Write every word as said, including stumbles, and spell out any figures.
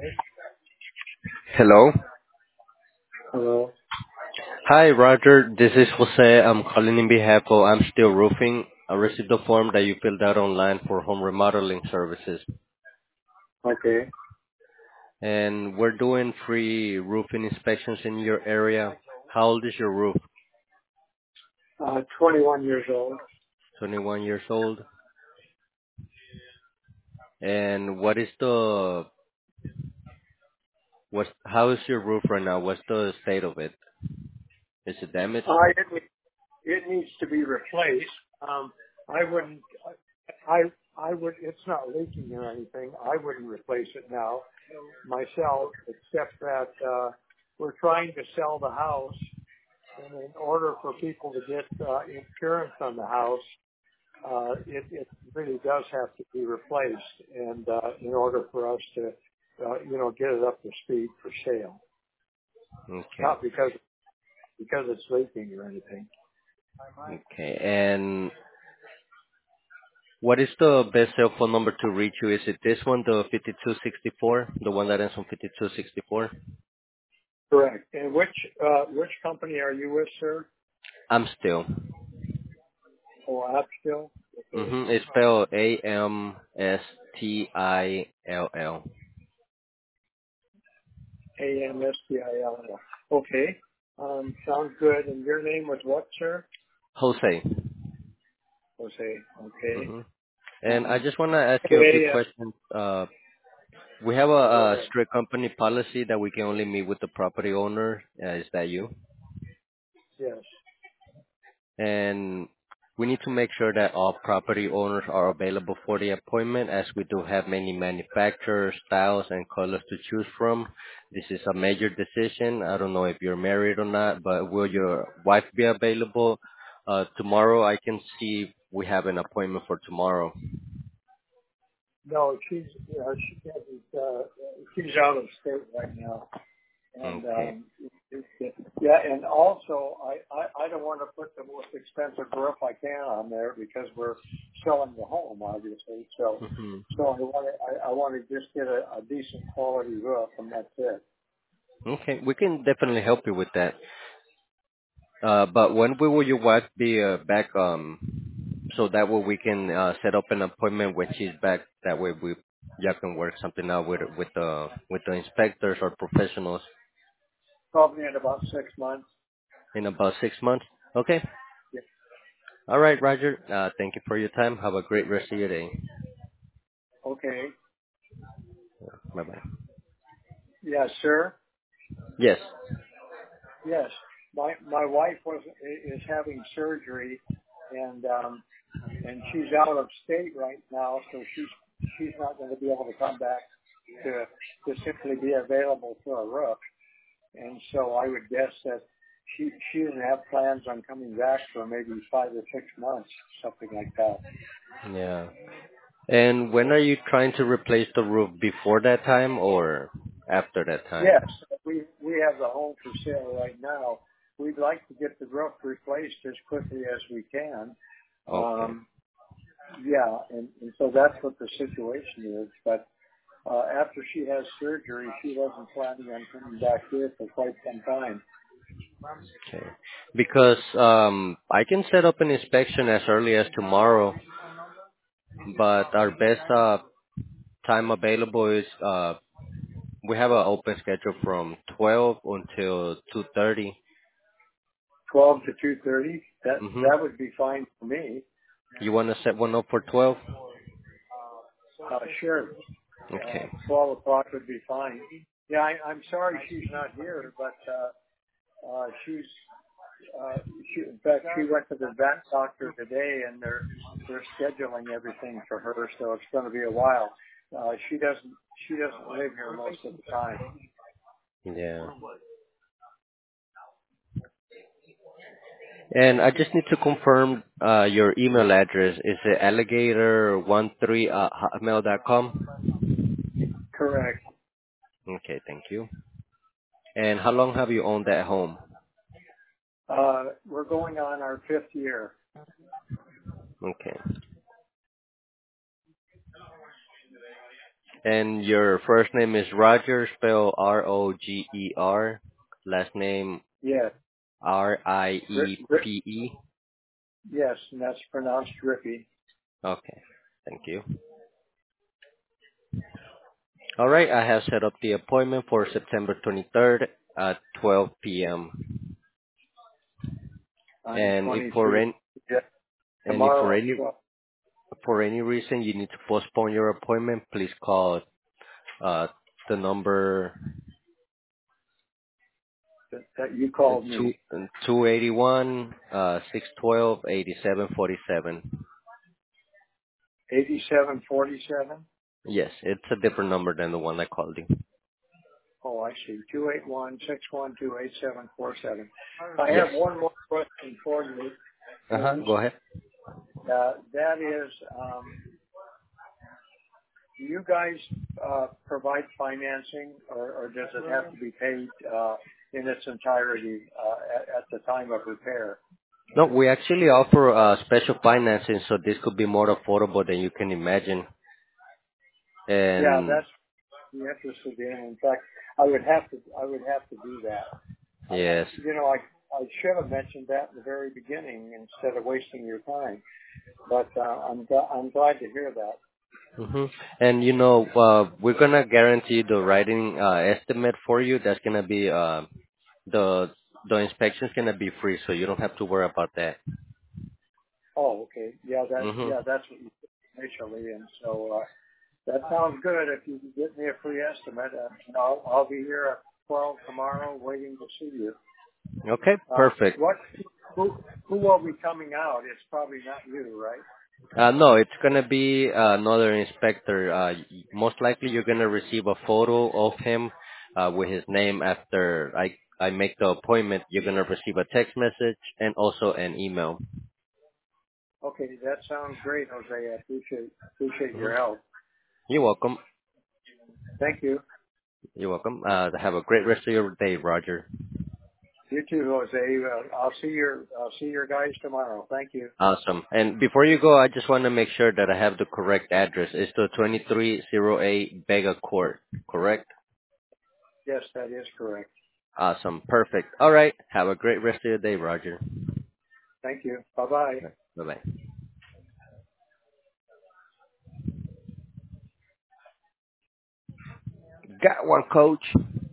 Hello. Hello. Hi, Roger. This is Jose. I'm calling in behalf of I'm Still Roofing. I received the form that you filled out online for home remodeling services. Okay. And we're doing free roofing inspections in your area. How old is your roof? Uh, twenty-one years old. twenty-one years old. And what is the, what's, how is your roof right now? What's the state of it? Is it damaged? Uh, it, ne- it needs to be replaced. Um, I wouldn't, I, I would, it's not leaking or anything. I wouldn't replace it now myself, except that, uh, we're trying to sell the house. And in order for people to get, uh, insurance on the house, uh, it, it really does have to be replaced. And, uh, in order for us to, uh, you know, get it up to speed for sale, Okay. not because, because it's leaking or anything. Okay. And what is the best cell phone number to reach you? Is it this one, the fifty-two sixty-four, the one that ends on fifty-two sixty-four? Correct. And which uh, which company are you with, sir? I'm still. Oh, Apstill. Okay. Mm-hmm. It's spelled A M S T I L L. A M S T I L L. Okay. Um, sounds good. And your name was what, sir? Jose. Jose. Okay. Mm-hmm. And I Um, just want to ask you a few anyway, uh, questions. Uh, we have a, go a ahead. strict company policy that we can only meet with the property owner. Uh, is that you? Yes. And we need to make sure that all property owners are available for the appointment, as we do have many manufacturers, styles, and colors to choose from. This is a major decision. I don't know if you're married or not, but will your wife be available uh, tomorrow? I can see if we have an appointment for tomorrow. No, she's uh, she hasn't. Uh, she's out of state right now. And Okay. um, it- it- yeah, and also I, I, I don't want to put the most expensive roof I can on there because we're selling the home, obviously. So, hmm so I want to I, I want to just get a, a decent quality roof, and that's it. Okay, we can definitely help you with that. Uh, but when will your wife be uh, back? Um, so that way we can uh, set up an appointment when she's back. That way we y'all can work something out with with the with the inspectors or professionals Probably in about six months. in about six months. Okay. Yeah. All right, Roger. Uh, thank you for your time. Have a great rest of your day. Okay. Bye bye. Yes, sir. Yes. Yes. My my wife was is having surgery, and um, and she's out of state right now, so she's she's not going to be able to come back to to simply be available for a roof. And so I would guess that she she doesn't have plans on coming back for maybe five or six months, something like that. Yeah. And when are you trying to replace the roof? Before that time or after that time? Yes, we we have the home for sale right now. We'd like to get the roof replaced as quickly as we can. Okay. Um, yeah, and, and so that's what the situation is. But uh, after she has surgery, she wasn't planning on coming back here for quite some time. Okay. Because um, I can set up an inspection as early as tomorrow, but our best uh, time available is uh, we have an open schedule from twelve until two thirty. twelve to two thirty, that Mm-hmm. that would be fine for me. You want to set one up for twelve? Uh, sure. Uh, Okay. twelve o'clock would be fine. Yeah, I, I'm sorry she's not here, but uh, uh, she's uh, she, in fact she went to the vet doctor today, and they're they're scheduling everything for her, so it's going to be a while. Uh, she doesn't she doesn't live here most of the time. Yeah. And I just need to confirm uh, your email address. Is it alligator one three at hotmail dot com? Correct. Okay, thank you. And how long have you owned that home? Uh, we're going on our fifth year. Okay. And your first name is Roger, spell R O G E R. Last name Yes. R I Ri- E Ri- P E. yes, and that's pronounced Rippy. Okay, thank you. All right, I have set up the appointment for September twenty-third at twelve p m. I'm And if for twenty-three. any Yeah. and if for Tomorrow at any twelve. for any reason you need to postpone your appointment, please call uh the number That, that you uh, called two me. two eighty one uh six twelve eighty seven forty seven. eighty-seven forty-seven. Yes, it's a different number than the one I called you. Oh, I see. Two eight one six one two eight seven four seven. I Yes. have one more question for you, Uh huh. James. Go ahead. Uh, that is, um, do you guys uh, provide financing, or, or does it have to be paid uh, in its entirety uh, at, at the time of repair? No, we actually offer uh, special financing, so this could be more affordable than you can imagine. Yeah, And that's the interested in. In fact, I would have to I would have to do that. I, I, yes. you know, I I should have mentioned that in the very beginning instead of wasting your time. But uh, I'm gl- I'm glad to hear that. hmm And you know, uh, we're gonna guarantee the writing uh, estimate for you. That's gonna be uh, the the inspection's gonna be free, so you don't have to worry about that. Oh, okay. Yeah, that hmm yeah, that's what you said initially, and so uh, that sounds good. If you can get me a free estimate, uh, and I'll I'll be here at twelve tomorrow, waiting to see you. Okay, Uh, perfect. what who who will be coming out? It's probably not you, right? Uh, no, it's gonna be uh, another inspector. Uh, y- most likely, you're gonna receive a photo of him uh, with his name after I I make the appointment. You're gonna receive a text message and also an email. Okay, that sounds great, Jose. I appreciate appreciate hmm your help. You're welcome. Thank you. You're welcome. Uh, have a great rest of your day, Roger. You too, Jose. Uh, I'll see your I'll see your guys tomorrow. Thank you. Awesome. And before you go, I just want to make sure that I have the correct address. It's the twenty-three oh eight Vega Court, correct? Yes, that is correct. Awesome. Perfect. All right. Have a great rest of your day, Roger. Thank you. Bye bye. Bye-bye. Got one, coach.